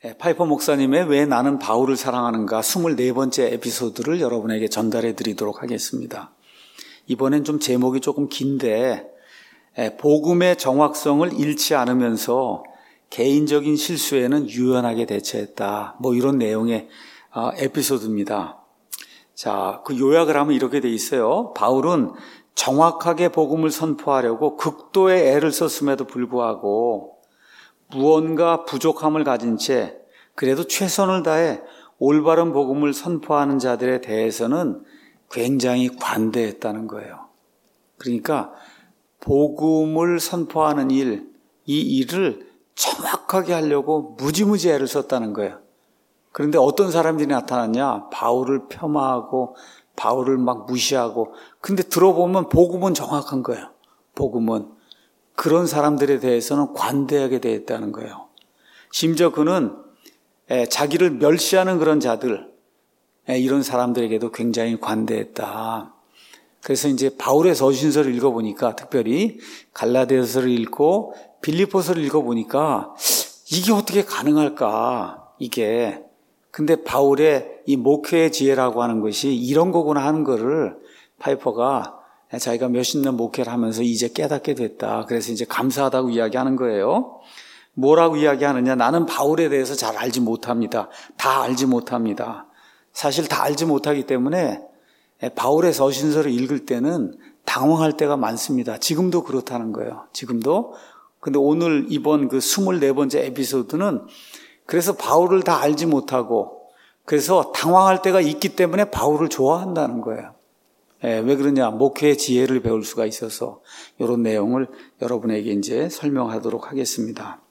파이퍼 목사님의 왜 나는 바울을 사랑하는가 24번째 에피소드를 여러분에게 전달해 드리도록 하겠습니다. 이번엔 좀 제목이 조금 긴데 복음의 정확성을 잃지 않으면서 개인적인 실수에는 유연하게 대처했다. 이런 내용의 에피소드입니다. 자, 그 요약을 하면 이렇게 돼 있어요. 바울은 정확하게 복음을 선포하려고 극도의 애를 썼음에도 불구하고 무언가 부족함을 가진 채 그래도 최선을 다해 올바른 복음을 선포하는 자들에 대해서는 굉장히 관대했다는 거예요. 그러니까 복음을 선포하는 일, 이 일을 정확하게 하려고 무지무지 애를 썼다는 거예요. 그런데 어떤 사람들이 나타났냐? 바울을 폄하하고 바울을 막 무시하고, 근데 들어보면 복음은 정확한 거예요. 복음은. 그런 사람들에 대해서는 관대하게 대했다는 거예요. 심지어 그는 자기를 멸시하는 그런 자들, 이런 사람들에게도 굉장히 관대했다. 그래서 이제 바울의 서신서를 읽어보니까, 특별히 갈라디아서를 읽고 빌립보서를 읽어보니까 이게 어떻게 가능할까, 이게. 근데 바울의 이 목회의 지혜라고 하는 것이 이런 거구나 하는 거를 파이퍼가 자기가 몇십 년 목회를 하면서 이제 깨닫게 됐다. 그래서 이제 감사하다고 이야기하는 거예요. 뭐라고 이야기하느냐? 나는 바울에 대해서 잘 알지 못합니다. 다 알지 못합니다. 사실 다 알지 못하기 때문에 바울의 서신서를 읽을 때는 당황할 때가 많습니다. 지금도 그렇다는 거예요. 지금도. 근데 오늘 이번 그 24번째 에피소드는 그래서 바울을 다 알지 못하고 그래서 당황할 때가 있기 때문에 바울을 좋아한다는 거예요. 왜 그러냐? 목회의 지혜를 배울 수가 있어서 이런 내용을 여러분에게 이제 설명하도록 하겠습니다.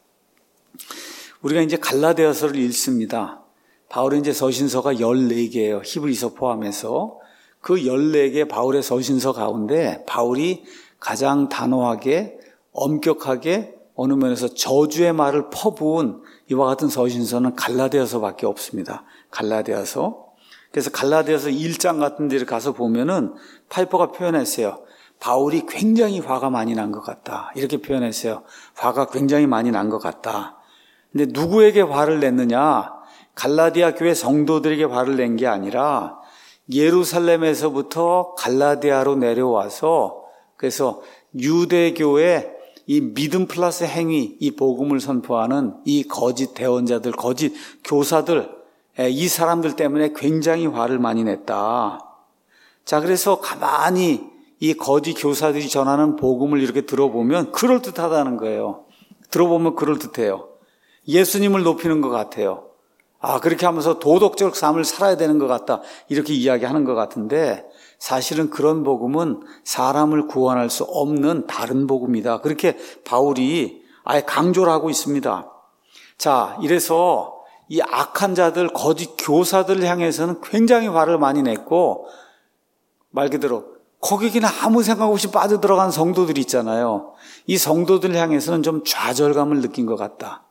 우리가 이제 갈라디아서를 읽습니다. 바울의 이제 서신서가 14개예요. 히브리서 포함해서. 그 14개 바울의 서신서 가운데 바울이 가장 단호하게 엄격하게 어느 면에서 저주의 말을 퍼부은 이와 같은 서신서는 갈라디아서밖에 없습니다. 갈라디아서. 그래서 갈라디아서 1장 같은 데를 가서 보면은 파이퍼가 표현했어요. 바울이 굉장히 화가 많이 난 것 같다. 이렇게 표현했어요. 화가 굉장히 많이 난 것 같다. 근데 누구에게 화를 냈느냐? 갈라디아 교회 성도들에게 화를 낸 게 아니라 예루살렘에서부터 갈라디아로 내려와서 그래서 유대교의 이 믿음 플러스 행위, 이 복음을 선포하는 이 거짓 대언자들, 거짓 교사들, 이 사람들 때문에 굉장히 화를 많이 냈다. 자, 그래서 가만히 이 거짓 교사들이 전하는 복음을 이렇게 들어보면 그럴듯하다는 거예요. 들어보면 그럴듯해요. 예수님을 높이는 것 같아요. 그렇게 하면서 도덕적 삶을 살아야 되는 것 같다. 이렇게 이야기하는 것 같은데 사실은 그런 복음은 사람을 구원할 수 없는 다른 복음이다. 그렇게 바울이 아예 강조를 하고 있습니다. 자, 이래서 이 악한 자들, 거짓 교사들을 향해서는 굉장히 화를 많이 냈고 말 그대로 거기에 그냥 아무 생각 없이 빠져들어간 성도들이 있잖아요. 이 성도들 향해서는 좀 좌절감을 느낀 것 같다.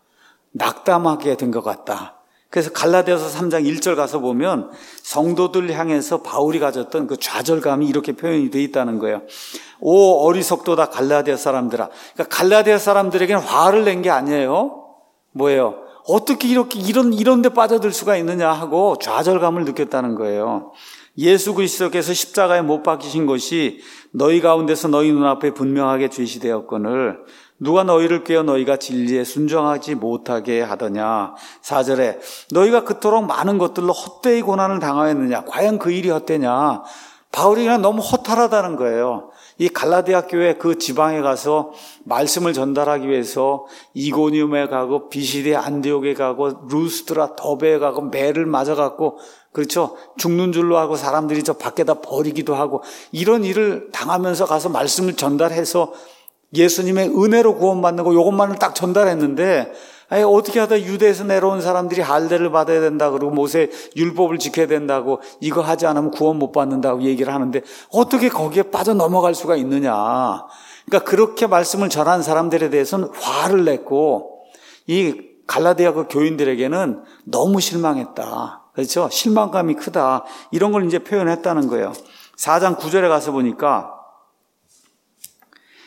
낙담하게 된 것 같다. 그래서 갈라디아서 3장 1절 가서 보면 성도들 향해서 바울이 가졌던 그 좌절감이 이렇게 표현이 되어 있다는 거예요. 오 어리석도다 갈라디아 사람들아. 그러니까 갈라디아 사람들에게는 화를 낸 게 아니에요. 뭐예요? 어떻게 이렇게 이런 데 빠져들 수가 있느냐 하고 좌절감을 느꼈다는 거예요. 예수 그리스도께서 십자가에 못 박히신 것이 너희 가운데서 너희 눈앞에 분명하게 제시되었거늘 누가 너희를 꾀어 너희가 진리에 순종하지 못하게 하더냐. 4절에 너희가 그토록 많은 것들로 헛되이 고난을 당하였느냐. 과연 그 일이 헛되냐. 바울이 그냥 너무 허탈하다는 거예요. 이 갈라디아 교회 그 지방에 가서 말씀을 전달하기 위해서 이고니움에 가고 비시디에 안디옥에 가고 루스드라 더베에 가고 매를 맞아갖고 그렇죠. 죽는 줄로 하고 사람들이 저 밖에다 버리기도 하고 이런 일을 당하면서 가서 말씀을 전달해서 예수님의 은혜로 구원받는 거 이것만을 딱 전달했는데 어떻게 하다 유대에서 내려온 사람들이 할례를 받아야 된다 그러고 모세 율법을 지켜야 된다고 이거 하지 않으면 구원 못 받는다고 얘기를 하는데 어떻게 거기에 빠져 넘어갈 수가 있느냐. 그러니까 그렇게 말씀을 전한 사람들에 대해서는 화를 냈고 이 갈라디아 그 교인들에게는 너무 실망했다. 그렇죠? 실망감이 크다. 이런 걸 이제 표현했다는 거예요. 4장 9절에 가서 보니까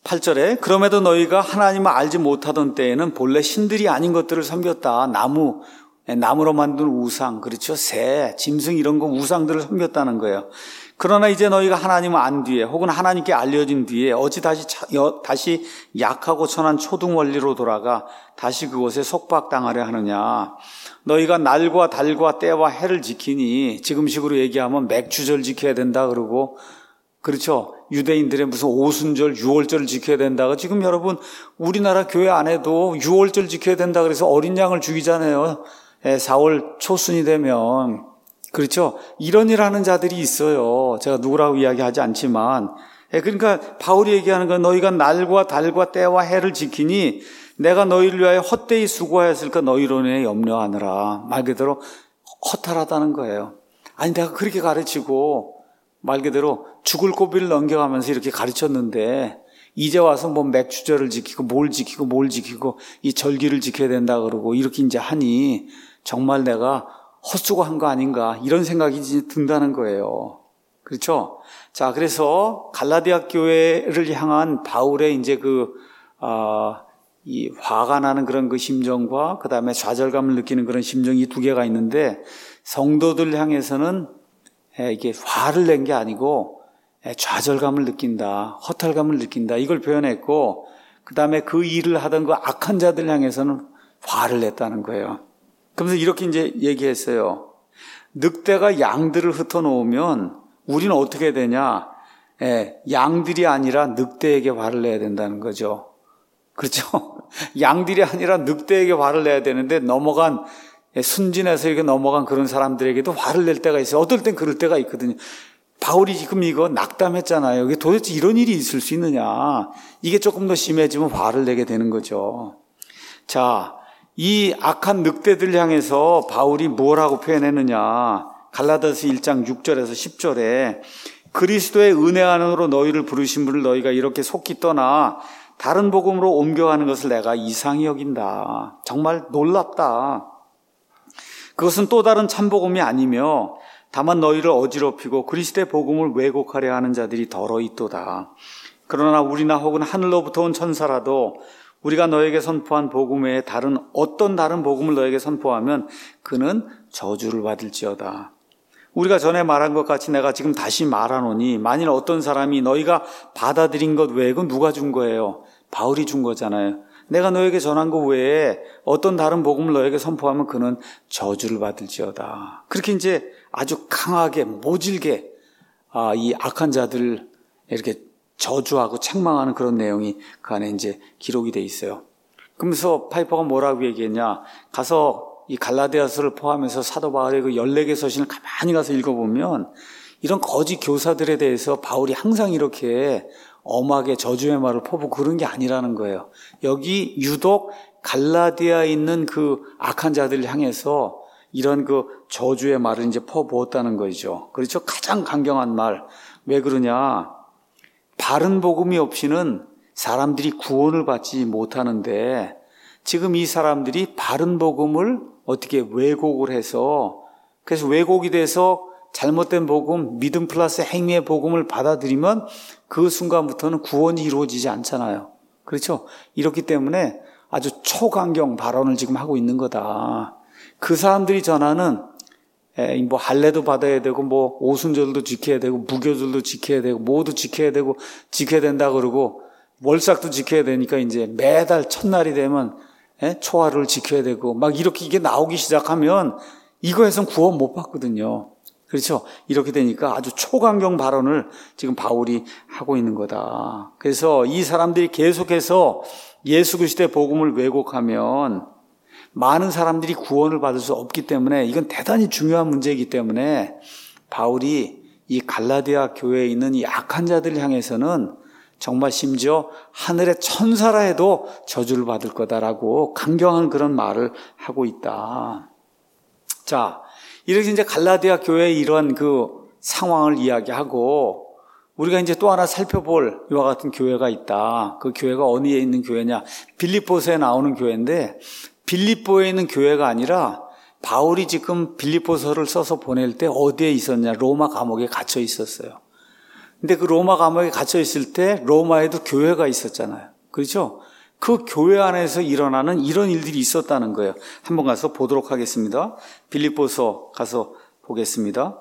8절에 그럼에도 너희가 하나님을 알지 못하던 때에는 본래 신들이 아닌 것들을 섬겼다. 나무로 만든 우상, 그렇죠? 새, 짐승 이런 거 우상들을 섬겼다는 거예요. 그러나 이제 너희가 하나님을 안 뒤에 혹은 하나님께 알려진 뒤에 어찌 다시 약하고 천한 초등 원리로 돌아가 다시 그곳에 속박당하려 하느냐. 너희가 날과 달과 때와 해를 지키니 지금식으로 얘기하면 맥주절 지켜야 된다 그러고, 그렇죠? 유대인들의 무슨 오순절, 유월절을 지켜야 된다고. 지금 여러분 우리나라 교회 안에도 유월절 지켜야 된다 그래서 어린 양을 죽이잖아요. 4월 초순이 되면. 그렇죠? 이런 일 하는 자들이 있어요. 제가 누구라고 이야기하지 않지만. 그러니까 바울이 얘기하는 건 너희가 날과 달과 때와 해를 지키니 내가 너희를 위하여 헛되이 수고하였을까 너희로 인해 염려하느라. 말 그대로 허탈하다는 거예요. 아니 내가 그렇게 가르치고 말 그대로 죽을 고비를 넘겨가면서 이렇게 가르쳤는데 이제 와서 뭐 맥주절을 지키고 뭘 지키고 이 절기를 지켜야 된다 그러고 이렇게 이제 하니 정말 내가 헛수고한 거 아닌가 이런 생각이 든다는 거예요. 그렇죠? 자, 그래서 갈라디아 교회를 향한 바울의 이제 이 화가 나는 그런 그 심정과 그 다음에 좌절감을 느끼는 그런 심정이 두 개가 있는데 성도들 향해서는 이게 화를 낸 게 아니고 좌절감을 느낀다, 허탈감을 느낀다 이걸 표현했고 그 다음에 그 일을 하던 그 악한 자들 향해서는 화를 냈다는 거예요. 그러면서 이렇게 이제 얘기했어요. 늑대가 양들을 흩어놓으면 우리는 어떻게 되냐? 양들이 아니라 늑대에게 화를 내야 된다는 거죠. 그렇죠? 양들이 아니라 늑대에게 화를 내야 되는데 순진해서 이렇게 넘어간 그런 사람들에게도 화를 낼 때가 있어요. 어떨 땐 그럴 때가 있거든요. 바울이 지금 이거 낙담했잖아요. 이게 도대체 이런 일이 있을 수 있느냐. 이게 조금 더 심해지면 화를 내게 되는 거죠. 자, 이 악한 늑대들 향해서 바울이 뭐라고 표현했느냐. 갈라디아서 1장 6절에서 10절에 그리스도의 은혜 안으로 너희를 부르신 분을 너희가 이렇게 속히 떠나 다른 복음으로 옮겨가는 것을 내가 이상히 여긴다. 정말 놀랍다. 그것은 또 다른 참복음이 아니며 다만 너희를 어지럽히고 그리스도의 복음을 왜곡하려 하는 자들이 더러 있도다. 그러나 우리나 혹은 하늘로부터 온 천사라도 우리가 너에게 선포한 복음 외에 어떤 다른 복음을 너에게 선포하면 그는 저주를 받을지어다. 우리가 전에 말한 것 같이 내가 지금 다시 말하노니 만일 어떤 사람이 너희가 받아들인 것 외에 그건 누가 준 거예요? 바울이 준 거잖아요. 내가 너에게 전한 것 외에 어떤 다른 복음을 너에게 선포하면 그는 저주를 받을지어다. 그렇게 이제 아주 강하게 모질게 이 악한 자들을 이렇게 저주하고 책망하는 그런 내용이 그 안에 이제 기록이 돼 있어요. 그러면서 파이퍼가 뭐라고 얘기했냐? 가서 이 갈라디아서를 포함해서 사도 바울의 그 14개 서신을 가만히 가서 읽어보면 이런 거짓 교사들에 대해서 바울이 항상 이렇게 엄하게 저주의 말을 퍼붓고 그런 게 아니라는 거예요. 여기 유독 갈라디아에 있는 그 악한 자들을 향해서 이런 그 저주의 말을 이제 퍼부었다는 거죠. 그렇죠? 가장 강경한 말. 왜 그러냐? 바른 복음이 없이는 사람들이 구원을 받지 못하는데 지금 이 사람들이 바른 복음을 어떻게 왜곡을 해서 그래서 왜곡이 돼서 잘못된 복음, 믿음 플러스 행위의 복음을 받아들이면 그 순간부터는 구원이 이루어지지 않잖아요. 그렇죠? 이렇기 때문에 아주 초강경 발언을 지금 하고 있는 거다. 그 사람들이 전하는 뭐 할례도 받아야 되고 뭐 오순절도 지켜야 되고 무교절도 지켜야 되고 모두 지켜야 되고 지켜야 된다 그러고 월삭도 지켜야 되니까 이제 매달 첫날이 되면 초하루를 지켜야 되고 막 이렇게 이게 나오기 시작하면 이거에선 구원 못 받거든요. 그렇죠? 이렇게 되니까 아주 초강경 발언을 지금 바울이 하고 있는 거다. 그래서 이 사람들이 계속해서 예수 그리스도의 복음을 왜곡하면 많은 사람들이 구원을 받을 수 없기 때문에 이건 대단히 중요한 문제이기 때문에 바울이 이 갈라디아 교회에 있는 이 악한 자들 향해서는 정말 심지어 하늘의 천사라 해도 저주를 받을 거다라고 강경한 그런 말을 하고 있다. 자, 이렇게 이제 갈라디아 교회의 이런 그 상황을 이야기하고 우리가 이제 또 하나 살펴볼 이와 같은 교회가 있다. 그 교회가 어디에 있는 교회냐? 빌립보서에 나오는 교회인데 빌립보에 있는 교회가 아니라 바울이 지금 빌립보서를 써서 보낼 때 어디에 있었냐? 로마 감옥에 갇혀 있었어요. 근데 그 로마 감옥에 갇혀 있을 때 로마에도 교회가 있었잖아요. 그렇죠? 그 교회 안에서 일어나는 이런 일들이 있었다는 거예요. 한번 가서 보도록 하겠습니다. 빌립보서 가서 보겠습니다.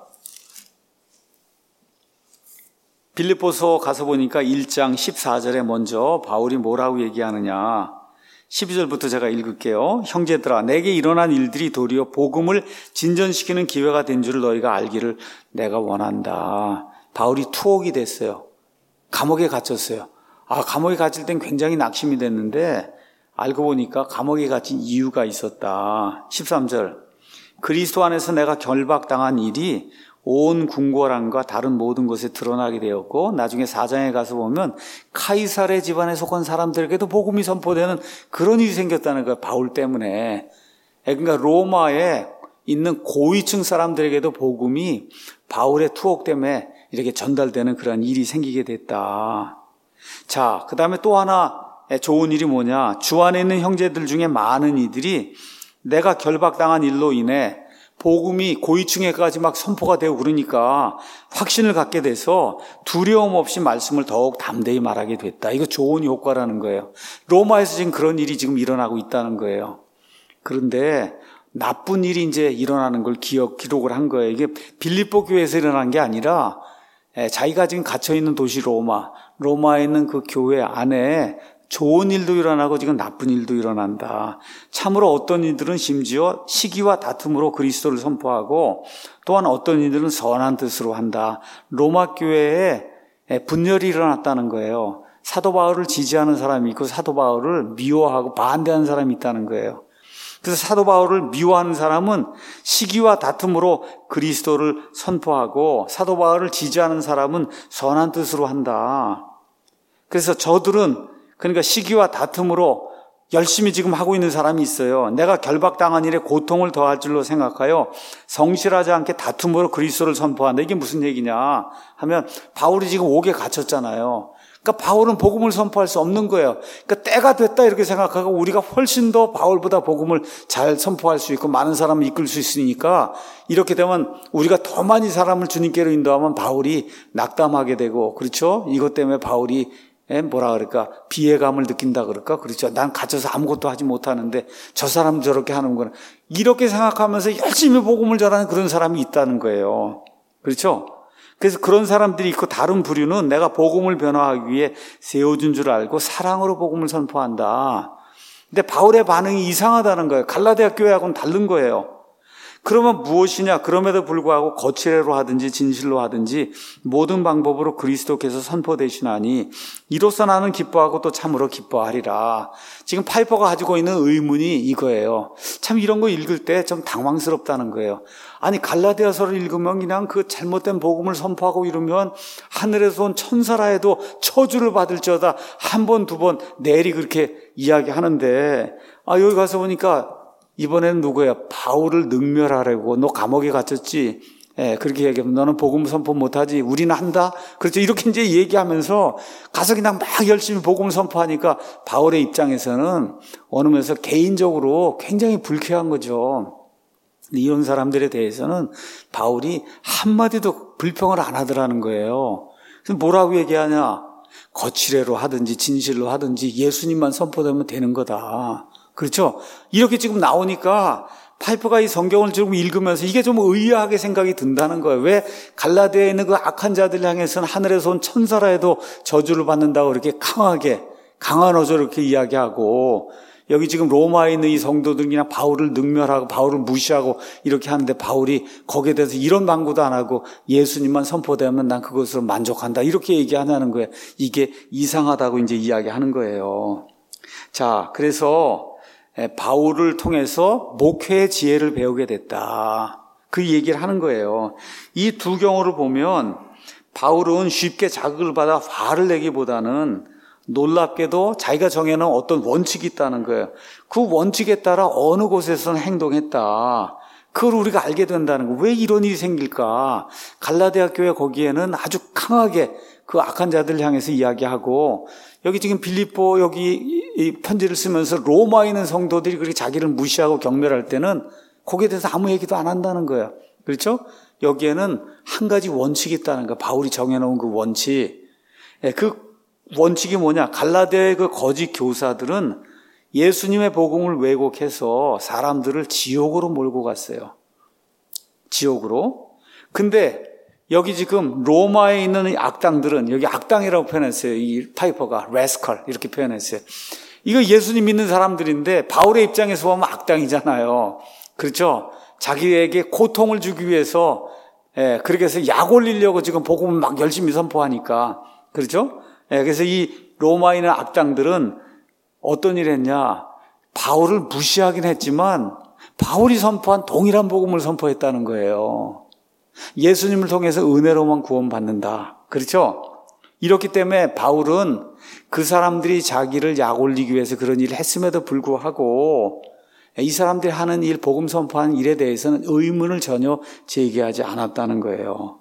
빌립보서 가서 보니까 1장 14절에 먼저 바울이 뭐라고 얘기하느냐. 12절부터 제가 읽을게요. 형제들아, 내게 일어난 일들이 도리어 복음을 진전시키는 기회가 된 줄 너희가 알기를 내가 원한다. 바울이 투옥이 됐어요. 감옥에 갇혔어요. 감옥에 갇힐 땐 굉장히 낙심이 됐는데 알고 보니까 감옥에 갇힌 이유가 있었다. 13절, 그리스도 안에서 내가 결박당한 일이 온 궁궐안과 다른 모든 곳에 드러나게 되었고, 나중에 4장에 가서 보면 카이사르 집안에 속한 사람들에게도 복음이 선포되는 그런 일이 생겼다는 거예요. 바울 때문에. 그러니까 로마에 있는 고위층 사람들에게도 복음이 바울의 투옥 때문에 이렇게 전달되는 그런 일이 생기게 됐다. 자, 그 다음에 또 하나 좋은 일이 뭐냐. 주 안에 있는 형제들 중에 많은 이들이 내가 결박당한 일로 인해 복음이 고위층에까지 막 선포가 되고 그러니까 확신을 갖게 돼서 두려움 없이 말씀을 더욱 담대히 말하게 됐다. 이거 좋은 효과라는 거예요. 로마에서 지금 그런 일이 지금 일어나고 있다는 거예요. 그런데 나쁜 일이 이제 일어나는 걸 기록을 한 거예요. 이게 빌립보 교회에서 일어난 게 아니라 자기가 지금 갇혀있는 도시 로마에 있는 그 교회 안에 좋은 일도 일어나고 지금 나쁜 일도 일어난다. 참으로 어떤 이들은 심지어 시기와 다툼으로 그리스도를 선포하고, 또한 어떤 이들은 선한 뜻으로 한다. 로마 교회에 분열이 일어났다는 거예요. 사도 바울을 지지하는 사람이 있고 사도 바울을 미워하고 반대하는 사람이 있다는 거예요. 그래서 사도 바울을 미워하는 사람은 시기와 다툼으로 그리스도를 선포하고, 사도 바울을 지지하는 사람은 선한 뜻으로 한다. 그래서 저들은 그러니까 시기와 다툼으로 열심히 지금 하고 있는 사람이 있어요. 내가 결박당한 일에 고통을 더할 줄로 생각하여 성실하지 않게 다툼으로 그리스도를 선포한다. 이게 무슨 얘기냐 하면, 바울이 지금 옥에 갇혔잖아요. 그러니까 바울은 복음을 선포할 수 없는 거예요. 그러니까 때가 됐다 이렇게 생각하고, 우리가 훨씬 더 바울보다 복음을 잘 선포할 수 있고 많은 사람을 이끌 수 있으니까, 이렇게 되면 우리가 더 많이 사람을 주님께로 인도하면 바울이 낙담하게 되고, 그렇죠? 이것 때문에 바울이 비애감을 느낀다 그럴까? 그렇죠. 난 갇혀서 아무것도 하지 못하는데 저 사람 저렇게 하는구나. 이렇게 생각하면서 열심히 복음을 전하는 그런 사람이 있다는 거예요. 그렇죠? 그래서 그런 사람들이 있고, 다른 부류는 내가 복음을 변화하기 위해 세워준 줄 알고 사랑으로 복음을 선포한다. 근데 바울의 반응이 이상하다는 거예요. 갈라디아 교회하고는 다른 거예요. 그러면 무엇이냐? 그럼에도 불구하고 거칠애로 하든지 진실로 하든지 모든 방법으로 그리스도께서 선포되시나니 이로써 나는 기뻐하고 또 참으로 기뻐하리라. 지금 파이퍼가 가지고 있는 의문이 이거예요. 참 이런 거 읽을 때 좀 당황스럽다는 거예요. 아니, 갈라디아서를 읽으면 그냥 그 잘못된 복음을 선포하고 이러면 하늘에서 온 천사라 해도 저주를 받을지어다 한 번, 두 번 내리 그렇게 이야기하는데, 여기 가서 보니까 이번에는 누구야? 바울을 능멸하려고. 너 감옥에 갇혔지? 그렇게 얘기하면 너는 복음 선포 못하지? 우리는 한다? 그렇죠. 이렇게 이제 얘기하면서 가서 그냥 막 열심히 복음을 선포하니까 바울의 입장에서는 어느 면에서 개인적으로 굉장히 불쾌한 거죠. 이런 사람들에 대해서는 바울이 한마디도 불평을 안 하더라는 거예요. 그래서 뭐라고 얘기하냐? 거칠애로 하든지 진실로 하든지 예수님만 선포되면 되는 거다. 그렇죠? 이렇게 지금 나오니까 파이퍼가 이 성경을 지금 읽으면서 이게 좀 의아하게 생각이 든다는 거예요. 왜 갈라디아에 있는 그 악한 자들 향해서는 하늘에서 온 천사라 해도 저주를 받는다고 이렇게 강한 어조로 이렇게 이야기하고, 여기 지금 로마에 있는 이 성도들이 그냥 바울을 능멸하고 바울을 무시하고 이렇게 하는데, 바울이 거기에 대해서 이런 방구도 안 하고 예수님만 선포되면 난 그것으로 만족한다 이렇게 얘기하냐는 거예요. 이게 이상하다고 이제 이야기하는 거예요. 자, 그래서 바울을 통해서 목회의 지혜를 배우게 됐다. 그 얘기를 하는 거예요. 이 두 경우를 보면 바울은 쉽게 자극을 받아 화를 내기보다는 놀랍게도 자기가 정해놓은 어떤 원칙이 있다는 거예요. 그 원칙에 따라 어느 곳에서는 행동했다. 그걸 우리가 알게 된다는 거예요. 왜 이런 일이 생길까? 갈라디아 교회 거기에는 아주 강하게 그 악한 자들 향해서 이야기하고, 여기 지금 빌립보 여기 이 편지를 쓰면서 로마에 있는 성도들이 그렇게 자기를 무시하고 경멸할 때는 거기에 대해서 아무 얘기도 안 한다는 거예요. 그렇죠? 여기에는 한 가지 원칙이 있다는 거. 바울이 정해놓은 그 원칙. 그 원칙이 뭐냐? 갈라디아의 그 거짓 교사들은 예수님의 복음을 왜곡해서 사람들을 지옥으로 몰고 갔어요. 지옥으로. 근데 여기 지금 로마에 있는 이 악당들은, 여기 악당이라고 표현했어요. 이 파이퍼가 레스컬 이렇게 표현했어요. 이거 예수님 믿는 사람들인데 바울의 입장에서 보면 악당이잖아요. 그렇죠? 자기에게 고통을 주기 위해서 그렇게 해서 약 올리려고 지금 복음을 막 열심히 선포하니까. 그렇죠? 그래서 이 로마에 있는 악당들은 어떤 일을 했냐? 바울을 무시하긴 했지만 바울이 선포한 동일한 복음을 선포했다는 거예요. 예수님을 통해서 은혜로만 구원받는다. 그렇죠? 이렇기 때문에 바울은 그 사람들이 자기를 약 올리기 위해서 그런 일을 했음에도 불구하고 이 사람들이 하는 일, 복음 선포하는 일에 대해서는 의문을 전혀 제기하지 않았다는 거예요.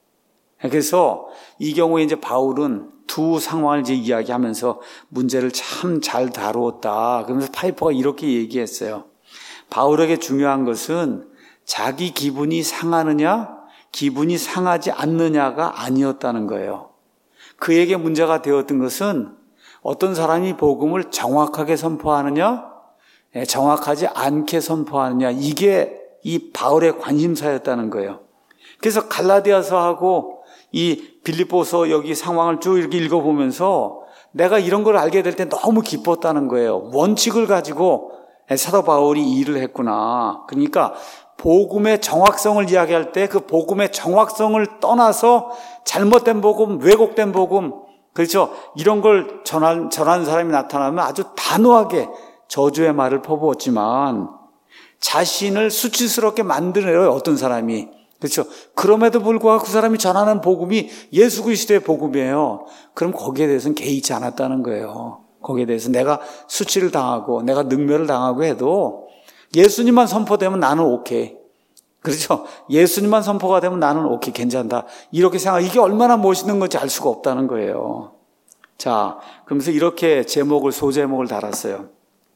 그래서 이 경우에 이제 바울은 두 상황을 이제 이야기하면서 문제를 참 잘 다루었다. 그러면서 파이퍼가 이렇게 얘기했어요. 바울에게 중요한 것은 자기 기분이 상하느냐, 기분이 상하지 않느냐가 아니었다는 거예요. 그에게 문제가 되었던 것은 어떤 사람이 복음을 정확하게 선포하느냐, 정확하지 않게 선포하느냐, 이게 이 바울의 관심사였다는 거예요. 그래서 갈라디아서하고 이 빌립보서 여기 상황을 쭉 이렇게 읽어보면서 내가 이런 걸 알게 될 때 너무 기뻤다는 거예요. 원칙을 가지고 사도 바울이 이 일을 했구나. 그러니까 복음의 정확성을 이야기할 때 그 복음의 정확성을 떠나서 잘못된 복음, 왜곡된 복음, 그렇죠? 이런 걸 전하는 사람이 나타나면 아주 단호하게 저주의 말을 퍼부었지만 자신을 수치스럽게 만드네요, 어떤 사람이. 그렇죠? 그럼에도 불구하고 그 사람이 전하는 복음이 예수 그리스도의 복음이에요. 그럼 거기에 대해서는 개의치 않았다는 거예요. 거기에 대해서 내가 수치를 당하고 내가 능멸을 당하고 해도 예수님만 선포되면 나는 오케이. 그렇죠? 예수님만 선포가 되면 나는 오케이, 괜찮다. 이렇게 생각, 이게 얼마나 멋있는 건지 알 수가 없다는 거예요. 자, 그러면서 이렇게 소제목을 달았어요.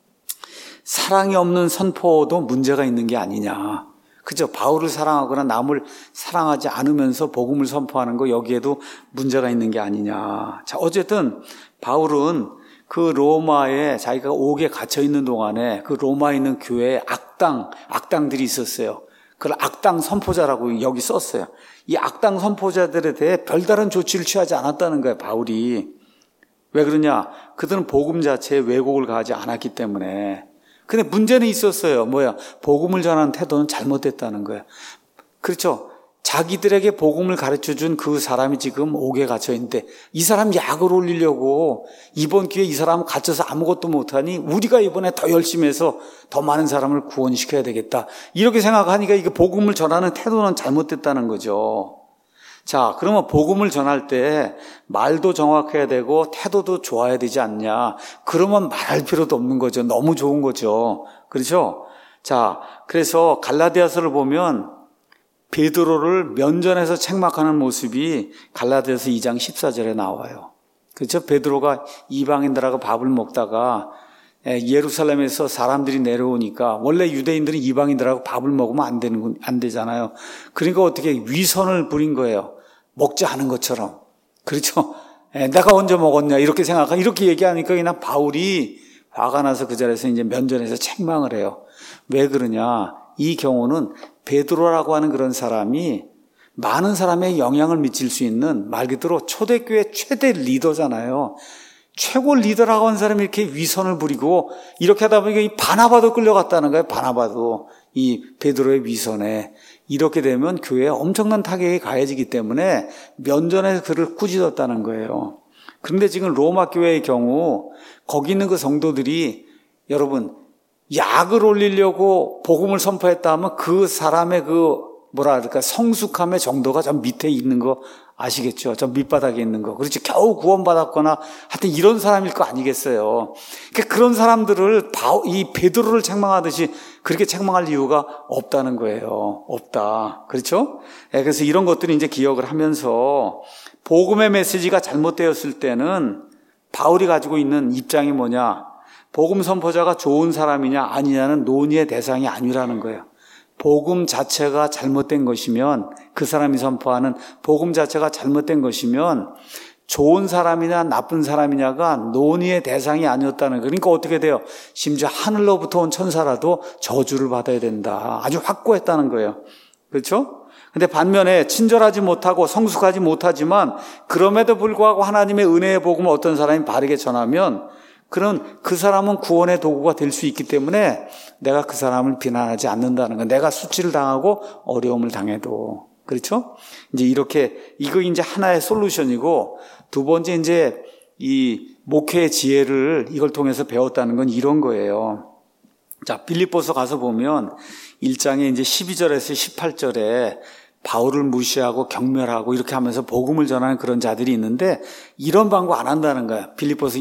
사랑이 없는 선포도 문제가 있는 게 아니냐. 그죠? 바울을 사랑하거나 남을 사랑하지 않으면서 복음을 선포하는 거, 여기에도 문제가 있는 게 아니냐. 자, 어쨌든 바울은 그 로마에 자기가 옥에 갇혀 있는 동안에 그 로마에 있는 교회에 악당들이 있었어요. 그걸 악당 선포자라고 여기 썼어요. 이 악당 선포자들에 대해 별다른 조치를 취하지 않았다는 거예요, 바울이. 왜 그러냐? 그들은 복음 자체에 왜곡을 가하지 않았기 때문에. 근데 문제는 있었어요. 복음을 전하는 태도는 잘못됐다는 거예요. 그렇죠? 자기들에게 복음을 가르쳐준 그 사람이 지금 옥에 갇혀 있는데 이 사람 약을 올리려고 이번 기회에 이 사람 갇혀서 아무것도 못하니 우리가 이번에 더 열심히 해서 더 많은 사람을 구원시켜야 되겠다. 이렇게 생각하니까 이게 복음을 전하는 태도는 잘못됐다는 거죠. 자, 그러면 복음을 전할 때 말도 정확해야 되고 태도도 좋아야 되지 않냐. 그러면 말할 필요도 없는 거죠. 너무 좋은 거죠. 그렇죠? 자, 그래서 갈라디아서를 보면 베드로를 면전에서 책망하는 모습이 갈라디아서 2장 14절에 나와요. 그렇죠? 베드로가 이방인들하고 밥을 먹다가 예루살렘에서 사람들이 내려오니까 원래 유대인들은 이방인들하고 밥을 먹으면 안 되잖아요. 그러니까 어떻게 위선을 부린 거예요. 먹지 않은 것처럼. 그렇죠? 내가 언제 먹었냐 이렇게 이렇게 얘기하니까 그냥 바울이 화가 나서 그 자리에서 이제 면전에서 책망을 해요. 왜 그러냐? 이 경우는 베드로라고 하는 그런 사람이 많은 사람의 영향을 미칠 수 있는 말 그대로 초대교회 최대 리더잖아요. 최고 리더라고 하는 사람이 이렇게 위선을 부리고 이렇게 하다 보니까 이 바나바도 끌려갔다는 거예요. 바나바도 이 베드로의 위선에. 이렇게 되면 교회에 엄청난 타격이 가해지기 때문에 면전에서 그를 꾸짖었다는 거예요. 그런데 지금 로마 교회의 경우 거기 있는 그 성도들이 여러분 약을 올리려고 복음을 선포했다 하면 그 사람의 성숙함의 정도가 저 밑에 있는 거 아시겠죠? 저 밑바닥에 있는 거. 그렇지. 겨우 구원받았거나 하여튼 이런 사람일 거 아니겠어요. 그러니까 그런 사람들을 이 베드로를 책망하듯이 그렇게 책망할 이유가 없다는 거예요. 없다. 그렇죠? 그래서 이런 것들을 이제 기억을 하면서 복음의 메시지가 잘못되었을 때는 바울이 가지고 있는 입장이 뭐냐? 복음 선포자가 좋은 사람이냐 아니냐는 논의의 대상이 아니라는 거예요. 복음 자체가 잘못된 것이면, 그 사람이 선포하는 복음 자체가 잘못된 것이면 좋은 사람이냐 나쁜 사람이냐가 논의의 대상이 아니었다는 거예요. 그러니까 어떻게 돼요? 심지어 하늘로부터 온 천사라도 저주를 받아야 된다. 아주 확고했다는 거예요. 그렇죠? 근데 반면에 친절하지 못하고 성숙하지 못하지만 그럼에도 불구하고 하나님의 은혜의 복음을 어떤 사람이 바르게 전하면 그런 그 사람은 구원의 도구가 될 수 있기 때문에 내가 그 사람을 비난하지 않는다는 거. 내가 수치를 당하고 어려움을 당해도. 그렇죠? 이제 이렇게 이거 이제 하나의 솔루션이고, 두 번째 이제 이 목회의 지혜를 이걸 통해서 배웠다는 건 이런 거예요. 자, 빌립보서 가서 보면 1장에 이제 12절에서 18절에 바울을 무시하고 경멸하고 이렇게 하면서 복음을 전하는 그런 자들이 있는데 이런 방구 안 한다는 거야. 빌립보서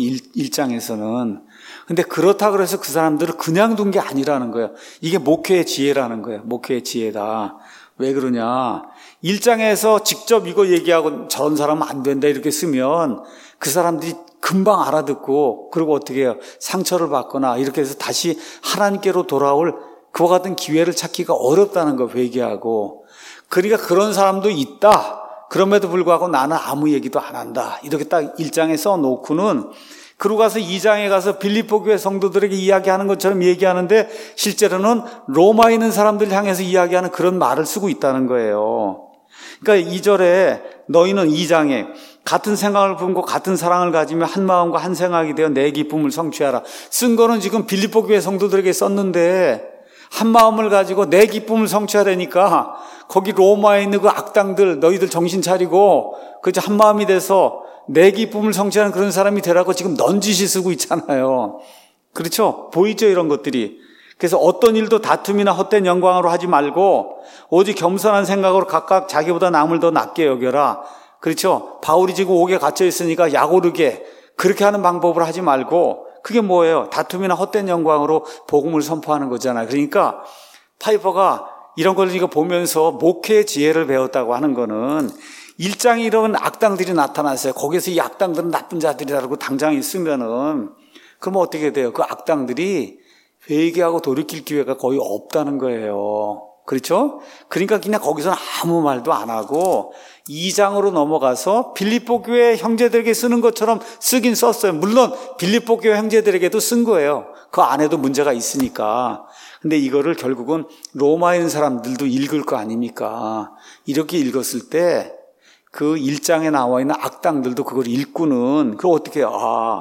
1장에서는. 근데 그렇다 그래서 그 사람들을 그냥 둔 게 아니라는 거예요. 이게 목회의 지혜라는 거예요. 목회의 지혜다. 왜 그러냐. 1장에서 직접 이거 얘기하고 저런 사람은 안 된다 이렇게 쓰면 그 사람들이 금방 알아듣고, 그리고 어떻게 해요? 상처를 받거나 이렇게 해서 다시 하나님께로 돌아올 그와 같은 기회를 찾기가 어렵다는 거, 회개하고. 그러니까 그런 사람도 있다. 그럼에도 불구하고 나는 아무 얘기도 안 한다. 이렇게 딱 1장에 써놓고는, 그러고 가서 2장에 가서 빌립보 교회 성도들에게 이야기하는 것처럼 얘기하는데 실제로는 로마에 있는 사람들 향해서 이야기하는 그런 말을 쓰고 있다는 거예요. 그러니까 2절에 너희는 2장에 같은 생각을 품고 같은 사랑을 가지며 한 마음과 한 생각이 되어 내 기쁨을 성취하라. 쓴 거는 지금 빌립보 교회 성도들에게 썼는데 한 마음을 가지고 내 기쁨을 성취하라니까 거기 로마에 있는 그 악당들 너희들 정신 차리고 그저 한 마음이 돼서 내 기쁨을 성취하는 그런 사람이 되라고 지금 넌지시 쓰고 있잖아요. 그렇죠? 보이죠? 이런 것들이. 그래서 어떤 일도 다툼이나 헛된 영광으로 하지 말고 오직 겸손한 생각으로 각각 자기보다 남을 더 낫게 여겨라. 그렇죠? 바울이 지금 옥에 갇혀 있으니까 약오르게 그렇게 하는 방법을 하지 말고, 그게 뭐예요? 다툼이나 헛된 영광으로 복음을 선포하는 거잖아요. 그러니까 파이퍼가 이런 걸 이거 보면서 목회의 지혜를 배웠다고 하는 거는 1장에 이런 악당들이 나타났어요. 거기서 이 악당들은 나쁜 자들이라고 당장 있으면은 그러면 어떻게 돼요? 그 악당들이 회개하고 돌이킬 기회가 거의 없다는 거예요. 그렇죠? 그러니까 그냥 거기서는 아무 말도 안 하고 2장으로 넘어가서 빌립보 교회 형제들에게 쓰는 것처럼 쓰긴 썼어요. 물론 빌립보 교회 형제들에게도 쓴 거예요. 그 안에도 문제가 있으니까. 근데 이거를 결국은 로마에 있는 사람들도 읽을 거 아닙니까? 이렇게 읽었을 때 그 1장에 나와 있는 악당들도 그걸 읽고는 그걸 어떻게 해요?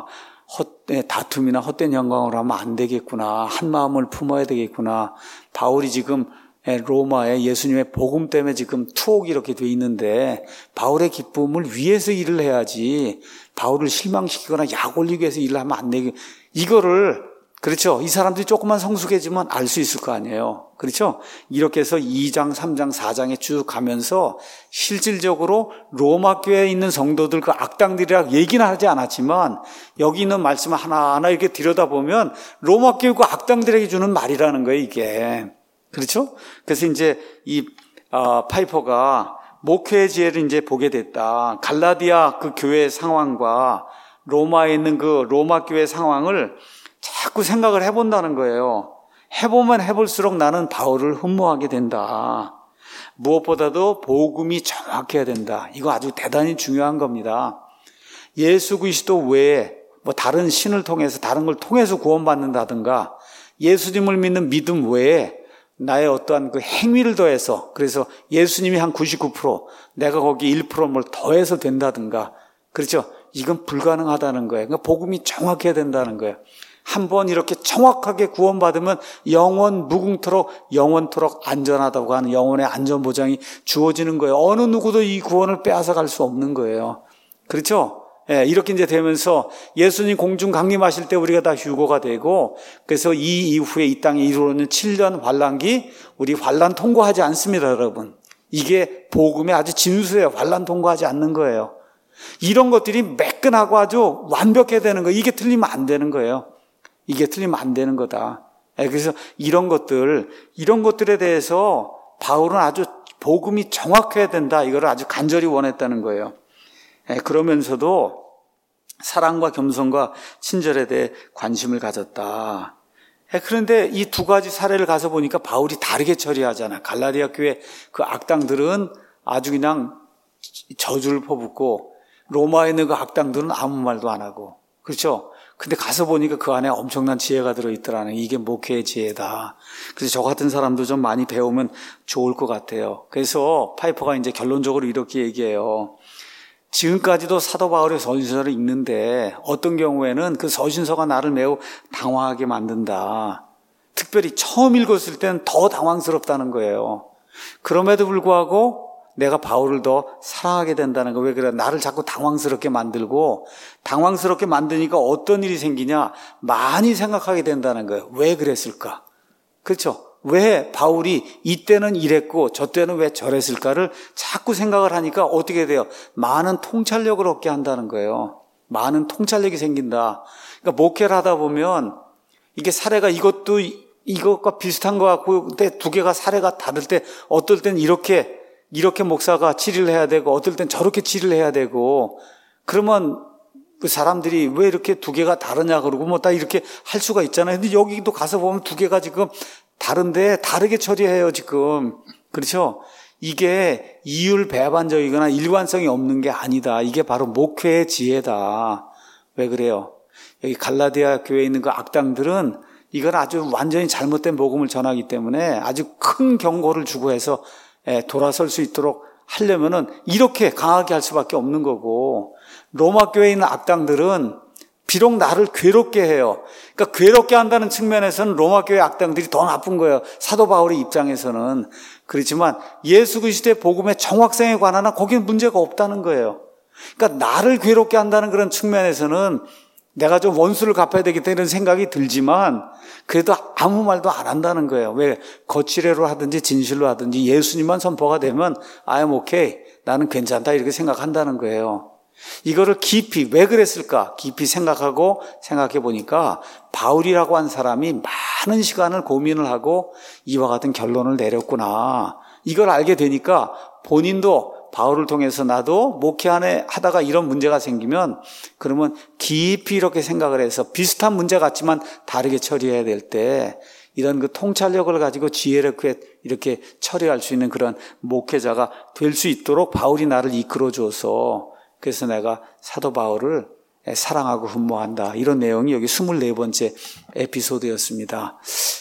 다툼이나 헛된 영광으로 하면 안 되겠구나. 한 마음을 품어야 되겠구나. 바울이 지금 로마에 예수님의 복음 때문에 지금 투옥이 이렇게 돼 있는데 바울의 기쁨을 위해서 일을 해야지 바울을 실망시키거나 약 올리기 위해서 일을 하면 안 되게, 이거를, 그렇죠? 이 사람들이 조금만 성숙해지면 알 수 있을 거 아니에요. 그렇죠? 이렇게 해서 2장, 3장, 4장에 쭉 가면서 실질적으로 로마 교회에 있는 성도들 그 악당들이라고 얘기는 하지 않았지만 여기 있는 말씀을 하나하나 이렇게 들여다보면 로마 교회 그 악당들에게 주는 말이라는 거예요, 이게. 그렇죠? 그래서 이제 이 파이퍼가 목회의 지혜를 이제 보게 됐다. 갈라디아 그 교회의 상황과 로마에 있는 그 로마 교회의 상황을 자꾸 생각을 해본다는 거예요. 해보면 해볼수록 나는 바울을 흠모하게 된다. 무엇보다도 복음이 정확해야 된다. 이거 아주 대단히 중요한 겁니다. 예수 그리스도 외에 뭐 다른 신을 통해서 다른 걸 통해서 구원받는다든가 예수님을 믿는 믿음 외에 나의 어떠한 그 행위를 더해서, 그래서 예수님이 한 99%, 내가 거기 1% 뭘 더해서 된다든가, 그렇죠? 이건 불가능하다는 거예요. 그러니까 복음이 정확해야 된다는 거예요. 한번 이렇게 정확하게 구원받으면 영원 무궁토록 영원토록 안전하다고 하는 영원의 안전보장이 주어지는 거예요. 어느 누구도 이 구원을 빼앗아 갈 수 없는 거예요. 그렇죠? 예, 이렇게 이제 되면서 예수님 공중 강림하실 때 우리가 다 휴거가 되고, 그래서 이 이후에 이 땅에 이루어지는 7년 환란기, 우리 환란 통과하지 않습니다, 여러분. 이게 복음의 아주 진수예요. 환란 통과하지 않는 거예요. 이런 것들이 매끈하고 아주 완벽해야 되는 거예요. 이게 틀리면 안 되는 거예요. 이게 틀리면 안 되는 거다. 예, 그래서 이런 것들에 대해서 바울은 아주 복음이 정확해야 된다. 이걸 아주 간절히 원했다는 거예요. 그러면서도 사랑과 겸손과 친절에 대해 관심을 가졌다. 그런데 이 두 가지 사례를 가서 보니까 바울이 다르게 처리하잖아. 갈라디아 교회 그 악당들은 아주 그냥 저주를 퍼붓고 로마에 있는 그 악당들은 아무 말도 안 하고. 그렇죠? 근데 가서 보니까 그 안에 엄청난 지혜가 들어있더라는, 이게 목회의 지혜다. 그래서 저 같은 사람도 좀 많이 배우면 좋을 것 같아요. 그래서 파이퍼가 이제 결론적으로 이렇게 얘기해요. 지금까지도 사도 바울의 서신서를 읽는데 어떤 경우에는 그 서신서가 나를 매우 당황하게 만든다. 특별히 처음 읽었을 때는 더 당황스럽다는 거예요. 그럼에도 불구하고 내가 바울을 더 사랑하게 된다는 거. 왜 그래? 나를 자꾸 당황스럽게 만들고, 당황스럽게 만드니까 어떤 일이 생기냐? 많이 생각하게 된다는 거예요. 왜 그랬을까? 그렇죠? 왜 바울이 이때는 이랬고 저 때는 왜 저랬을까를 자꾸 생각을 하니까 어떻게 돼요? 많은 통찰력을 얻게 한다는 거예요. 많은 통찰력이 생긴다. 그러니까 목회를 하다 보면 이게 사례가 이것도 이것과 비슷한 것 같고, 근데 두 개가 사례가 다를 때 어떨 땐 이렇게 목사가 치리를 해야 되고 어떨 땐 저렇게 치리를 해야 되고, 그러면 그 사람들이 왜 이렇게 두 개가 다르냐 그러고 뭐 다 이렇게 할 수가 있잖아요. 근데 여기도 가서 보면 두 개가 지금 다른데 다르게 처리해요, 지금. 그렇죠? 이게 이율배반적이거나 일관성이 없는 게 아니다. 이게 바로 목회의 지혜다. 왜 그래요? 여기 갈라디아 교회에 있는 그 악당들은 이건 아주 완전히 잘못된 복음을 전하기 때문에 아주 큰 경고를 주고 해서 돌아설 수 있도록 하려면은 이렇게 강하게 할 수밖에 없는 거고, 로마 교회에 있는 악당들은 비록 나를 괴롭게 해요. 그러니까 괴롭게 한다는 측면에서는 로마 교회 악당들이 더 나쁜 거예요. 사도 바울의 입장에서는. 그렇지만 예수 그리스도의 복음의 정확성에 관한 거기는 문제가 없다는 거예요. 그러니까 나를 괴롭게 한다는 그런 측면에서는 내가 좀 원수를 갚아야 되겠다 이런 생각이 들지만 그래도 아무 말도 안 한다는 거예요. 왜? 거칠애로 하든지 진실로 하든지 예수님만 선포가 되면 I'm okay, 나는 괜찮다 이렇게 생각한다는 거예요. 이거를 깊이 왜 그랬을까? 깊이 생각해 보니까 바울이라고 한 사람이 많은 시간을 고민을 하고 이와 같은 결론을 내렸구나. 이걸 알게 되니까 본인도 바울을 통해서 나도 목회하다가 이런 문제가 생기면 그러면 깊이 이렇게 생각을 해서 비슷한 문제 같지만 다르게 처리해야 될 때 이런 그 통찰력을 가지고 지혜롭게 이렇게 처리할 수 있는 그런 목회자가 될 수 있도록 바울이 나를 이끌어줘서, 그래서 내가 사도 바울을 사랑하고 흠모한다. 이런 내용이 여기 24번째 에피소드였습니다.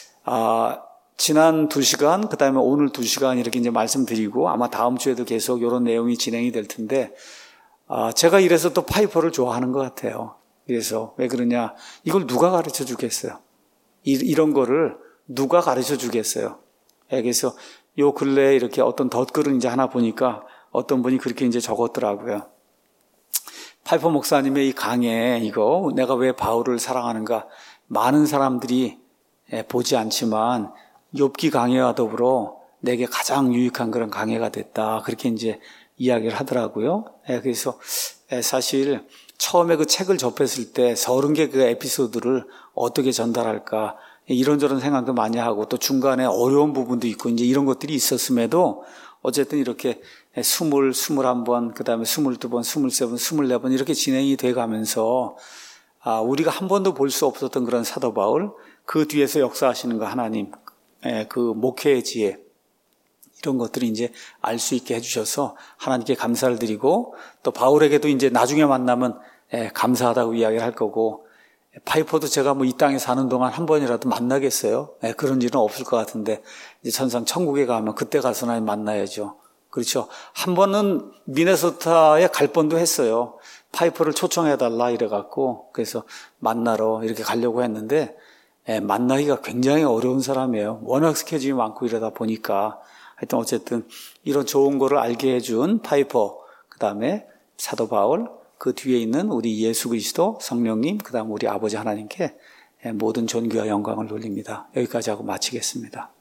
지난 2시간, 그 다음에 오늘 2시간 이렇게 이제 말씀드리고 아마 다음 주에도 계속 이런 내용이 진행이 될 텐데, 제가 이래서 또 파이퍼를 좋아하는 것 같아요. 그래서 왜 그러냐? 이걸 누가 가르쳐 주겠어요? 이런 거를 누가 가르쳐 주겠어요? 그래서 요 근래에 이렇게 어떤 덧글을 이제 하나 보니까 어떤 분이 그렇게 이제 적었더라고요. 파이퍼 목사님의 이 강해, 이거 내가 왜 바울을 사랑하는가? 많은 사람들이 보지 않지만 욥기 강해와 더불어 내게 가장 유익한 그런 강해가 됐다. 그렇게 이제 이야기를 하더라고요. 그래서 사실 처음에 그 책을 접했을 때 30개 그 에피소드를 어떻게 전달할까 이런저런 생각도 많이 하고 또 중간에 어려운 부분도 있고 이제 이런 것들이 있었음에도 어쨌든 이렇게 20, 21번, 그 다음에 22번, 23번, 24번 이렇게 진행이 돼 가면서 우리가 한 번도 볼 수 없었던 그런 사도 바울, 그 뒤에서 역사하시는 거 하나님, 그 목회의 지혜, 이런 것들이 이제 알 수 있게 해주셔서 하나님께 감사를 드리고 또 바울에게도 이제 나중에 만나면 감사하다고 이야기를 할 거고, 파이퍼도 제가 뭐 이 땅에 사는 동안 한 번이라도 만나겠어요? 그런 일은 없을 것 같은데 이제 천상 천국에 가면 그때 가서나 만나야죠. 그렇죠. 한 번은 미네소타에 갈 뻔도 했어요. 파이퍼를 초청해달라 이래갖고 그래서 만나러 이렇게 가려고 했는데 만나기가 굉장히 어려운 사람이에요. 워낙 스케줄이 많고 이러다 보니까 하여튼 어쨌든 이런 좋은 거를 알게 해준 파이퍼, 그 다음에 사도 바울, 그 뒤에 있는 우리 예수 그리스도 성령님, 그 다음 우리 아버지 하나님께 모든 존귀와 영광을 돌립니다. 여기까지 하고 마치겠습니다.